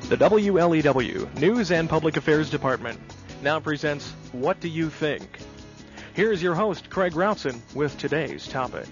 The WLEW News and Public Affairs Department now presents What Do You Think? Here's your host, Craig Routson, with today's topic.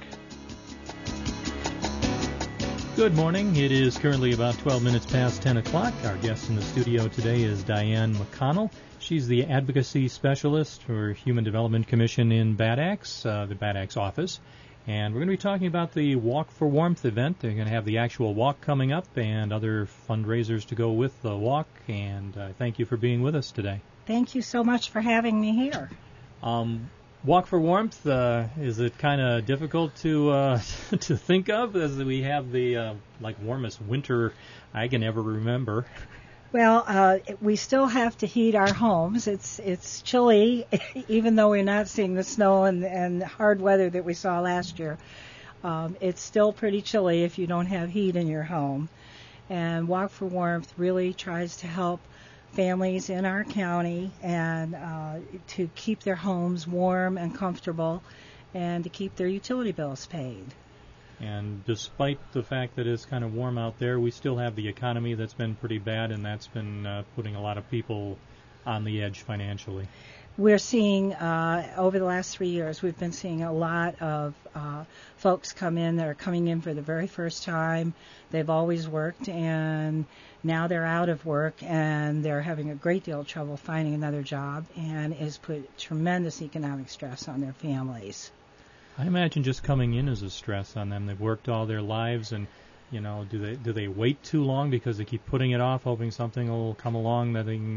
Good morning. It is currently about 12 minutes past 10 o'clock. Our guest in the studio today is Diane McConnell. She's the Advocacy Specialist for Human Development Commission in Bad Axe, the Bad Axe office. And we're going to be talking about the Walk for Warmth event. They're going to have the actual walk coming up and other fundraisers to go with the walk. And thank you for being with us today. Thank you so much for having me here. Walk for Warmth, is it kind of difficult to to think of, as we have the warmest winter I can ever remember? Well, we still have to heat our homes. It's chilly, even though we're not seeing the snow and hard weather that we saw last year. It's still pretty chilly if you don't have heat in your home. And Walk for Warmth really tries to help families in our county and to keep their homes warm and comfortable and to keep their utility bills paid. And despite the fact that it's kind of warm out there, we still have the economy that's been pretty bad, and that's been putting a lot of people on the edge financially. We're seeing, over the last 3 years, we've been seeing a lot of folks come in that are coming in for the very first time. They've always worked, and now they're out of work, and they're having a great deal of trouble finding another job, and it's put tremendous economic stress on their families. I imagine just coming in is a stress on them. They've worked all their lives, and do they wait too long because they keep putting it off, hoping something will come along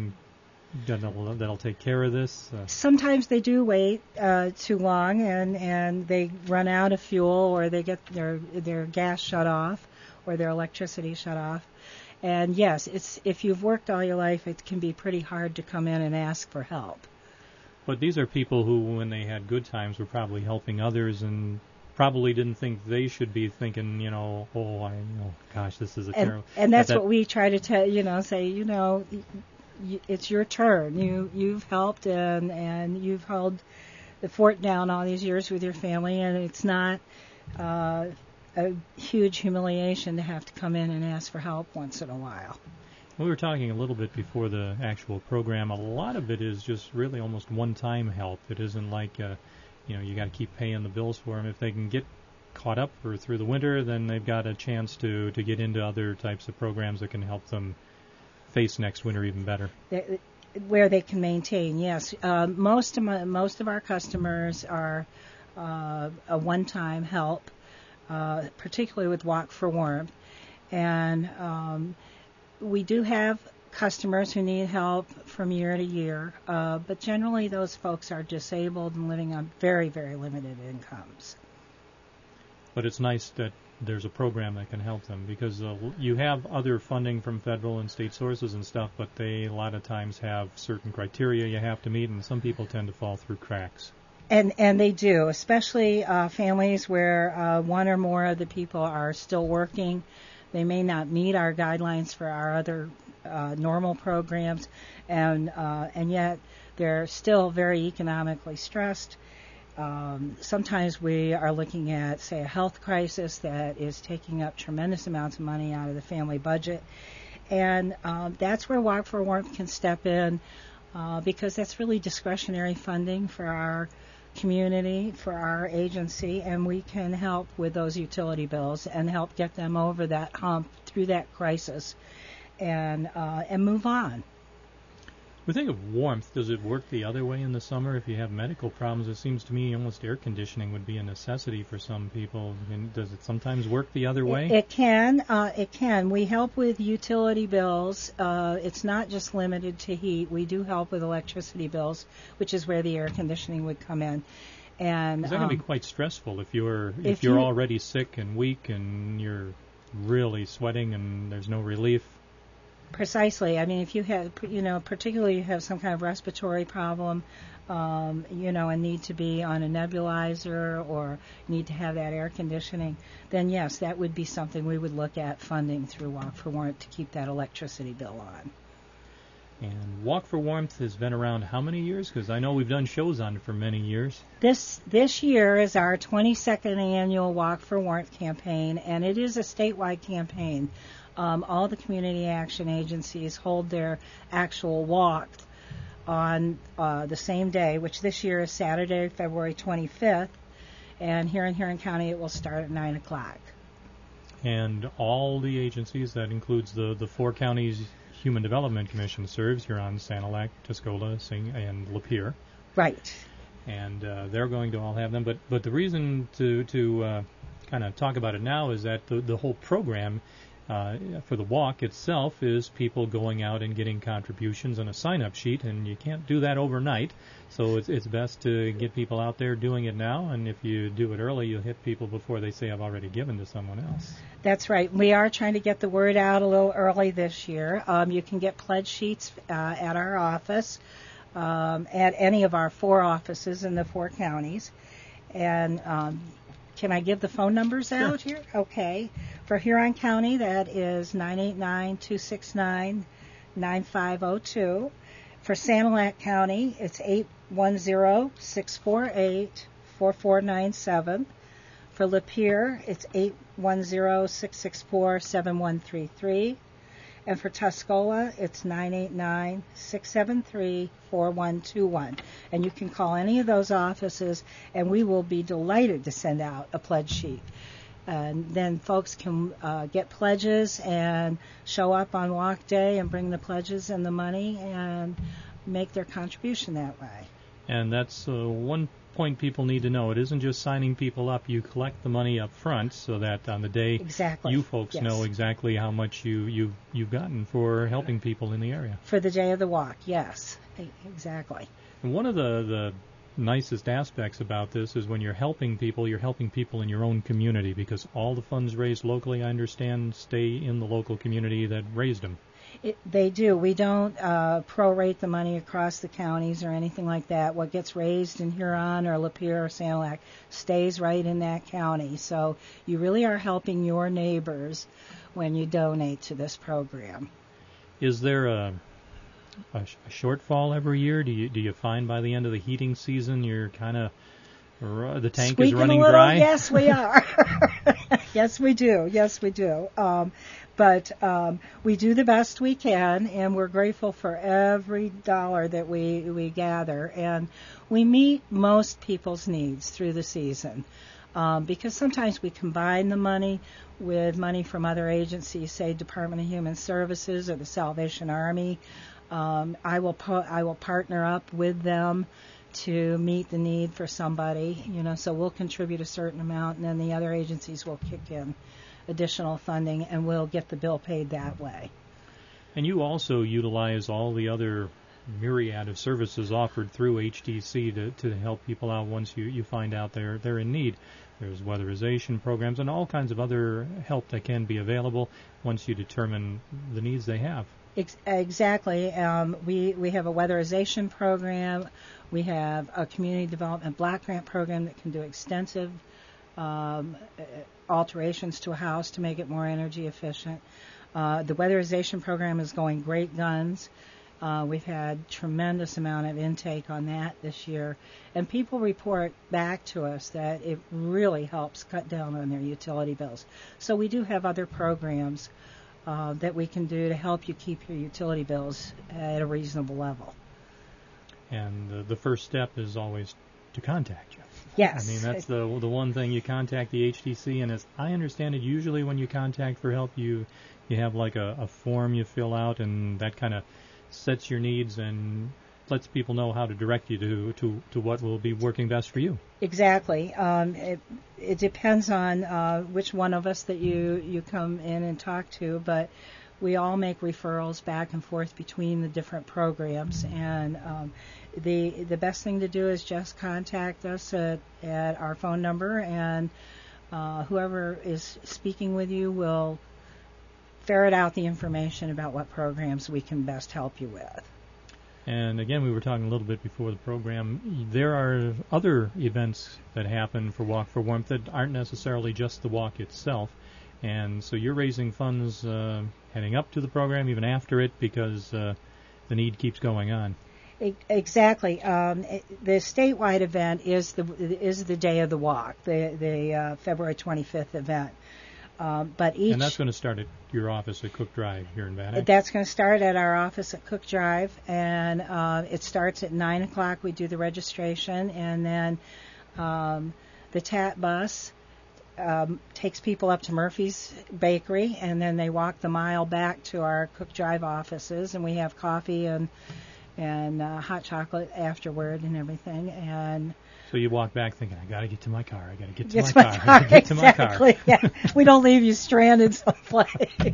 that'll take care of this? Sometimes they do wait too long, and they run out of fuel, or they get their gas shut off, or their electricity shut off. And yes, if you've worked all your life, it can be pretty hard to come in and ask for help. But these are people who, when they had good times, were probably helping others and probably didn't think they should be thinking, gosh, this is a terrible... And that's what we try to say, it's your turn. You've helped and you've held the fort down all these years with your family, and it's not a huge humiliation to have to come in and ask for help once in a while. We were talking a little bit before the actual program. A lot of it is just really almost one-time help. It isn't like, you got to keep paying the bills for them. If they can get caught up or through the winter, then they've got a chance to get into other types of programs that can help them face next winter even better. Where they can maintain, yes. Most of our customers are a one-time help, particularly with Walk for Warmth, and we do have customers who need help from year to year, but generally those folks are disabled and living on very, very limited incomes. But it's nice that there's a program that can help them, because you have other funding from federal and state sources and stuff, but they a lot of times have certain criteria you have to meet, and some people tend to fall through cracks. And they do, especially families where one or more of the people are still working. They may not meet our guidelines for our other normal programs, and yet they're still very economically stressed. Sometimes we are looking at, say, a health crisis that is taking up tremendous amounts of money out of the family budget, and that's where Walk for Warmth can step in, because that's really discretionary funding for our community, for our agency, and we can help with those utility bills and help get them over that hump through that crisis and move on. We think of warmth. Does it work the other way in the summer? If you have medical problems, it seems to me almost air conditioning would be a necessity for some people. And does it sometimes work the other way? It can. It can. We help with utility bills. It's not just limited to heat. We do help with electricity bills, which is where the air conditioning would come in. And that can be quite stressful if you're already sick and weak and you're really sweating and there's no relief. Precisely. I mean, if you have, particularly you have some kind of respiratory problem, and need to be on a nebulizer or need to have that air conditioning, then yes, that would be something we would look at funding through Walk for Warmth to keep that electricity bill on. And Walk for Warmth has been around how many years? Because I know we've done shows on it for many years. This year is our 22nd annual Walk for Warmth campaign, and it is a statewide campaign. All the community action agencies hold their actual walk on the same day, which this year is Saturday, February 25th, and here in Huron County it will start at 9 o'clock. And all the agencies, that includes the four counties Human Development Commission serves, Huron, Sanilac, Tuscola, and Lapeer. Right. And they're going to all have them. But the reason to kind of talk about it now is that the whole program for the walk itself is people going out and getting contributions on a sign-up sheet, and you can't do that overnight. So it's best to get people out there doing it now, and if you do it early, you'll hit people before they say, I've already given to someone else. That's right. We are trying to get the word out a little early this year. You can get pledge sheets at our office, at any of our 4 offices in the 4 counties. And can I give the phone numbers out here? Okay. For Huron County, that is 989-269-9502. For Sanilac County, it's 810-648-4497. For Lapeer, it's 810-664-7133. And for Tuscola, it's 989-673-4121. And you can call any of those offices, and we will be delighted to send out a pledge sheet. And then folks can get pledges and show up on walk day and bring the pledges and the money and make their contribution that way. And that's one point people need to know. It isn't just signing people up. You collect the money up front so that on the day you folks know exactly how much you've gotten for helping people in the area. For the day of the walk, yes, exactly. And one of the nicest aspects about this is when you're helping people in your own community, because all the funds raised locally, I understand, stay in the local community that raised them. They do. We don't prorate the money across the counties or anything like that. What gets raised in Huron or Lapeer or Sanilac stays right in that county. So you really are helping your neighbors when you donate to this program. Is there a shortfall every year? Do you find by the end of the heating season you're kind of the tank Squeaking is running a little? dry? Yes, we are. Yes, we do. But we do the best we can, and we're grateful for every dollar that we gather. And we meet most people's needs through the season, because sometimes we combine the money with money from other agencies, say Department of Human Services or the Salvation Army. I will partner up with them to meet the need for somebody, so we'll contribute a certain amount, and then the other agencies will kick in additional funding, and we'll get the bill paid that way. And you also utilize all the other myriad of services offered through HDC to help people out once you find out they're in need. There's weatherization programs and all kinds of other help that can be available once you determine the needs they have. Exactly. We have a weatherization program. We have a community development block grant program that can do extensive alterations to a house to make it more energy efficient. The weatherization program is going great guns. We've had tremendous amount of intake on that this year, and people report back to us that it really helps cut down on their utility bills. So we do have other programs that we can do to help you keep your utility bills at a reasonable level. And the first step is always to contact you. Yes. I mean, that's the one thing. You contact the HDC, and as I understand it, usually when you contact for help, you have like a form you fill out, and that kind of sets your needs and lets people know how to direct you to what will be working best for you. Exactly. It depends on which one of us that you come in and talk to, but we all make referrals back and forth between the different programs, and the best thing to do is just contact us at our phone number, and whoever is speaking with you will ferret out the information about what programs we can best help you with. And again, we were talking a little bit before the program. There are other events that happen for Walk for Warmth that aren't necessarily just the walk itself. And so you're raising funds heading up to the program, even after it, because the need keeps going on. Exactly. The statewide event is the day of the walk, the February 25th event. But and that's going to start at your office at Cook Drive here in Bannock? That's going to start at our office at Cook Drive, and it starts at 9 o'clock. We do the registration, and then the TAT bus takes people up to Murphy's Bakery, and then they walk the mile back to our Cook Drive offices, and we have coffee and hot chocolate afterward and everything. And so you walk back thinking, I got to get to my car. I got to get to my car. I got to get to my car. Exactly. Yeah. We don't leave you stranded someplace.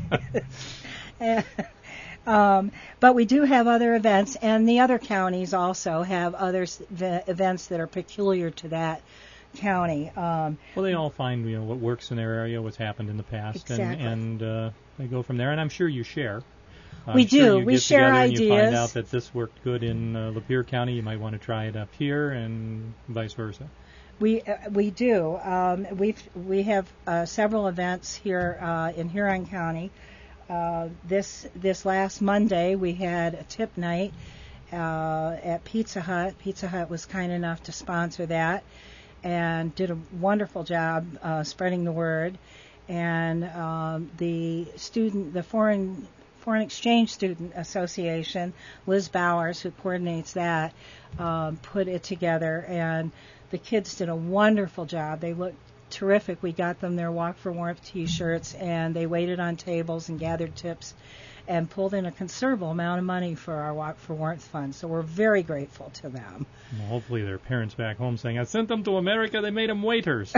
But we do have other events, and the other counties also have other events that are peculiar to that county. Well, they all find what works in their area, what's happened in the past, exactly. and they go from there. And I'm sure you share. We do. We share ideas. And you find out that this worked good in Lapeer County. You might want to try it up here, and vice versa. We do. We have several events here in Huron County. This last Monday we had a tip night at Pizza Hut. Pizza Hut was kind enough to sponsor that and did a wonderful job spreading the word. And the Foreign Exchange Student Association, Liz Bowers, who coordinates that, put it together, and the kids did a wonderful job. They looked terrific. We got them their Walk for Warmth T-shirts, and they waited on tables and gathered tips and pulled in a considerable amount of money for our Walk for Warmth fund. So we're very grateful to them. Well, hopefully their parents back home saying, I sent them to America, they made them waiters.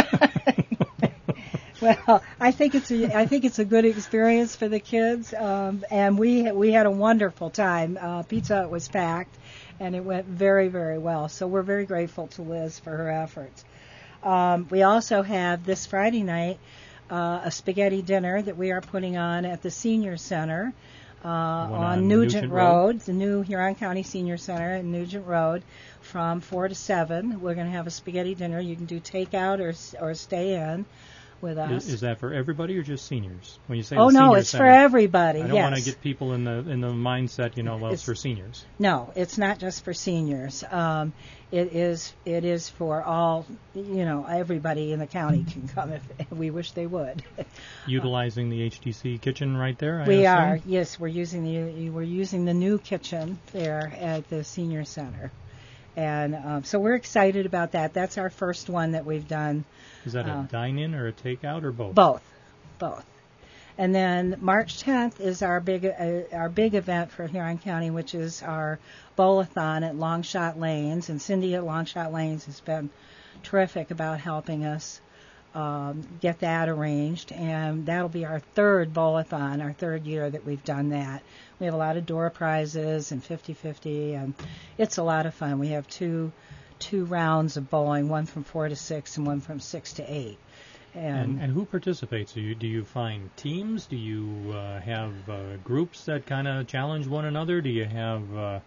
Well, I think it's a good experience for the kids, and we had a wonderful time. Pizza Hut was packed, and it went very, very well. So we're very grateful to Liz for her efforts. We also have this Friday night a spaghetti dinner that we are putting on at the Senior Center on Nugent Road, the new Huron County Senior Center at Nugent Road, from 4 to 7. We're going to have a spaghetti dinner. You can do takeout or stay in with us. Is that for everybody or just seniors? When you say it's center, for everybody. I don't want to get people in the mindset, it's for seniors. No, it's not just for seniors. It is for all, everybody in the county can come if we wish they would. Utilizing the HTC kitchen right there, we are. Yes, we're using the new kitchen there at the senior center. And so we're excited about that. That's our first one that we've done. Is that a dine-in or a takeout or both? Both. And then March 10th is our big event for Huron County, which is our bowl-a-thon at Longshot Lanes. And Cindy at Longshot Lanes has been terrific about helping us get that arranged. And that'll be our third bowl-a-thon, our third year that we've done that. We have a lot of door prizes and 50-50, and it's a lot of fun. We have two rounds of bowling, one from 4 to 6 and one from 6 to 8. And who participates? Do you find teams? Do you have groups that kind of challenge one another? Do you have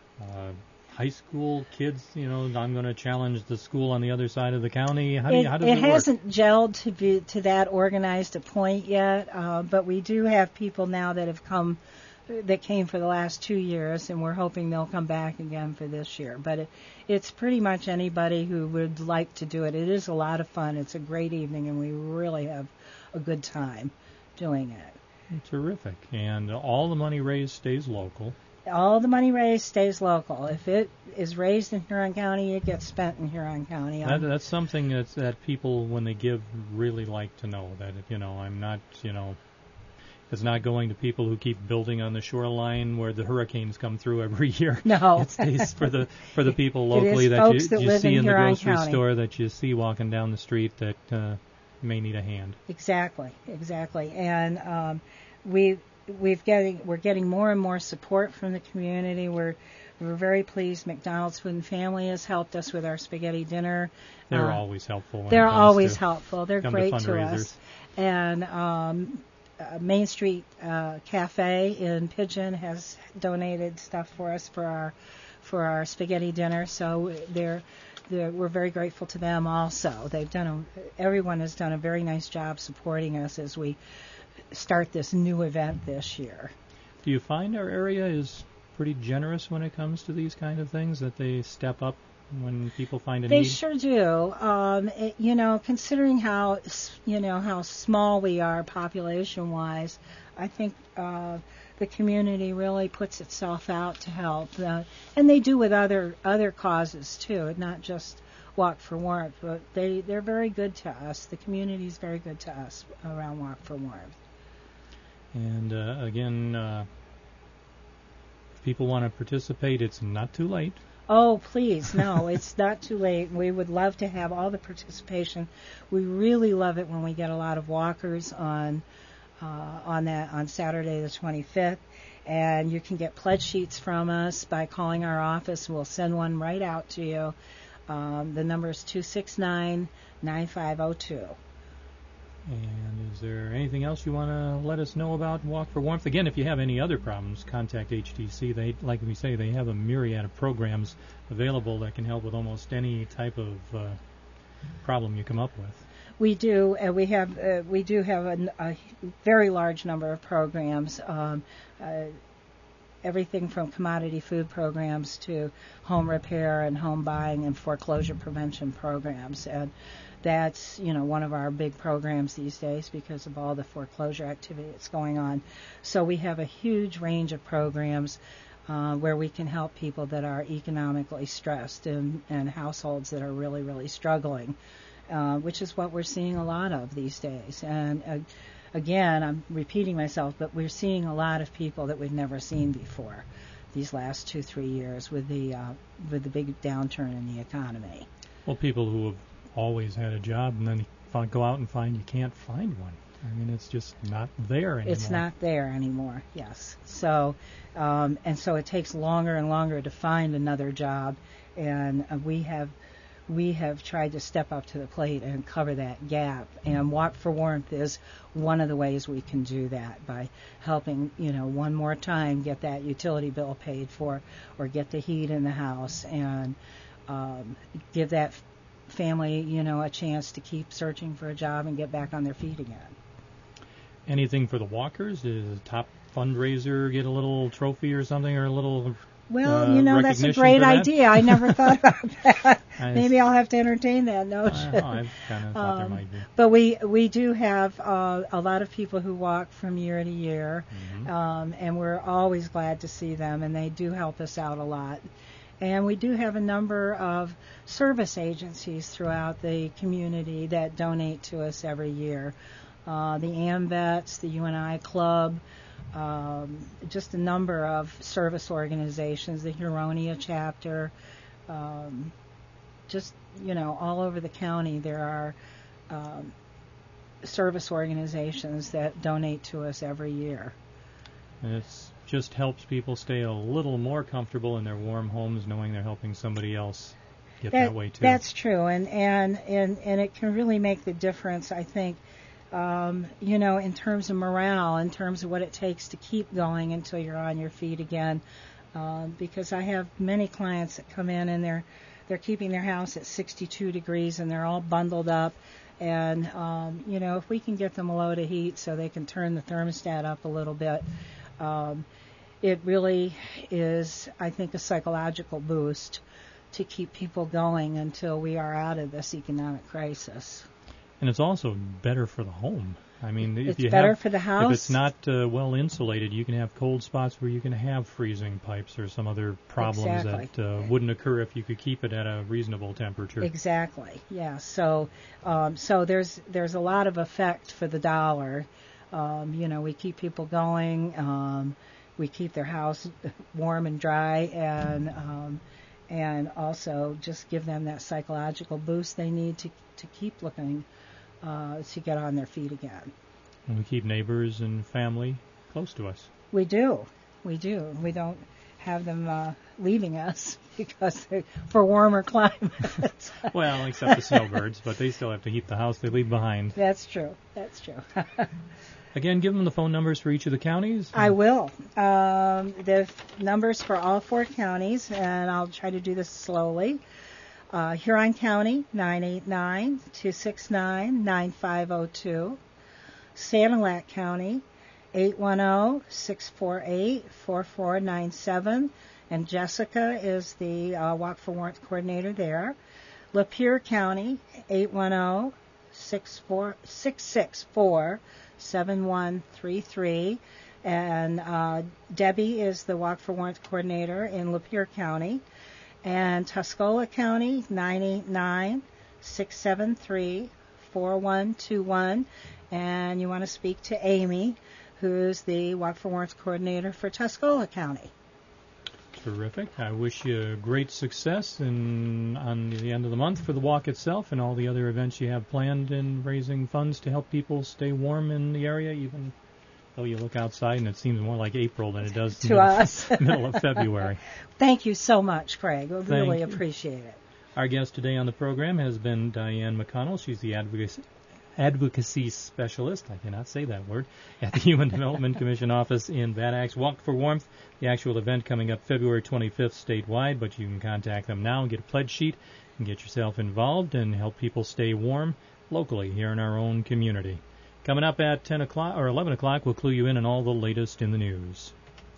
high school kids? I'm going to challenge the school on the other side of the county. How does it work? It hasn't gelled to that organized a point yet, but we do have people now that have come. That came for the last 2 years, and we're hoping they'll come back again for this year. But it's pretty much anybody who would like to do it. It is a lot of fun. It's a great evening, and we really have a good time doing it. Terrific. And all the money raised stays local. All the money raised stays local. If it is raised in Huron County, it gets spent in Huron County. That's something that people, when they give, really like to know. That, I'm not, it's not going to people who keep building on the shoreline where the hurricanes come through every year. No. It stays for the people locally that you see in the grocery store, that you see walking down the street that may need a hand. Exactly. And we're getting more and more support from the community. We're very pleased. McDonald's Food and Family has helped us with our spaghetti dinner. They're always helpful. They're always helpful. They're great to us. And Main Street Cafe in Pigeon has donated stuff for us for our spaghetti dinner. So we're very grateful to them also. Everyone has done a very nice job supporting us as we start this new event this year. Do you find our area is pretty generous when it comes to these kind of things, that they step up when people find a They need? sure do. Considering how small we are population-wise, I think the community really puts itself out to help, and they do with other causes too, not just Walk for Warmth. But they're very good to us. The community is very good to us around Walk for Warmth. And again, if people want to participate, it's not too late. Oh, please, no, it's not too late. We would love to have all the participation. We really love it when we get a lot of walkers on Saturday the 25th. And you can get pledge sheets from us by calling our office. We'll send one right out to you. The number is 269-9502. And is there anything else you want to let us know about Walk for Warmth? Again, if you have any other problems, contact HTC. They, like we say, they have a myriad of programs available that can help with almost any type of problem you come up with. We do, and we do have a very large number of programs. Everything from commodity food programs to home repair and home buying and foreclosure prevention programs. And that's, one of our big programs these days because of all the foreclosure activity that's going on. So we have a huge range of programs where we can help people that are economically stressed and households that are really, really struggling, which is what we're seeing a lot of these days. And again, I'm repeating myself, but we're seeing a lot of people that we've never seen before these last 2-3 years with the big downturn in the economy. Well, people who have always had a job and then go out and find you can't find one. I mean, it's just not there anymore. It's not there anymore, yes. So, and so it takes longer and longer to find another job, and we have tried to step up to the plate and cover that gap. And Walk for Warmth is one of the ways we can do that by helping, one more time get that utility bill paid for or get the heat in the house and give that family, a chance to keep searching for a job and get back on their feet again. Anything for the walkers? Does a top fundraiser get a little trophy or something, or a little that's a great idea. I never thought about that. Maybe I'll have to entertain that notion. I kind of thought there might be. But we do have a lot of people who walk from year to year, and we're always glad to see them, and they do help us out a lot. And we do have a number of service agencies throughout the community that donate to us every year. The AMVETS, the UNI Club, just a number of service organizations, the Huronia chapter, all over the county there are service organizations that donate to us every year. And it just helps people stay a little more comfortable in their warm homes, knowing they're helping somebody else get that way too. That's true, and it can really make the difference, I think. In terms of morale, in terms of what it takes to keep going until you're on your feet again. Because I have many clients that come in and they're keeping their house at 62 degrees and they're all bundled up. And, if we can get them a load of heat so they can turn the thermostat up a little bit, it really is, I think, a psychological boost to keep people going until we are out of this economic crisis. And it's also better for the home. I mean, it's better for the house. If it's not well insulated, you can have cold spots where you can have freezing pipes or some other problems that wouldn't occur if you could keep it at a reasonable temperature. Exactly. Yeah. So there's a lot of effect for the dollar. We keep people going. We keep their house warm and dry, and also just give them that psychological boost they need to keep looking. To get on their feet again. And we keep neighbors and family close to us. We do. We don't have them leaving us because for warmer climates. Well, except the snowbirds, but they still have to heat the house they leave behind. That's true. Again, give them the phone numbers for each of the counties. I will. The numbers for all 4 counties, and I'll try to do this slowly. Huron County, 989-269-9502. Sanilac County, 810-648-4497. And Jessica is the Walk for Warmth coordinator there. Lapeer County, 810-664-7133. And Debbie is the Walk for Warmth coordinator in Lapeer County. And Tuscola County, 989-673-4121. And you want to speak to Amy, who's the Walk for Warmth coordinator for Tuscola County. Terrific. I wish you great success on the end of the month for the walk itself and all the other events you have planned in raising funds to help people stay warm in the area, even though you look outside and it seems more like April than it does to us. Middle of February. Thank you so much, Craig. We really appreciate it. Our guest today on the program has been Diane McConnell. She's the advocacy specialist, I cannot say that word, at the Human Development Commission office in Bad Axe. Walk for Warmth, the actual event coming up February 25th statewide, but you can contact them now and get a pledge sheet and get yourself involved and help people stay warm locally here in our own community. Coming up at 10 o'clock or 11 o'clock, we'll clue you in on all the latest in the news.